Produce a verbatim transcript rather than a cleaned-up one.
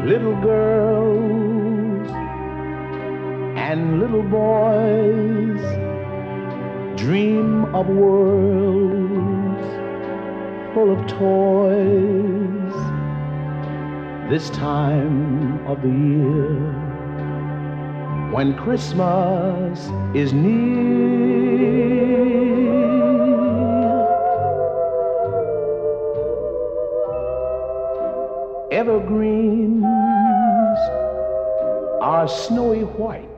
Little girls and little boys dream of worlds full of toys this time of the year when Christmas is near. Evergreens are snowy white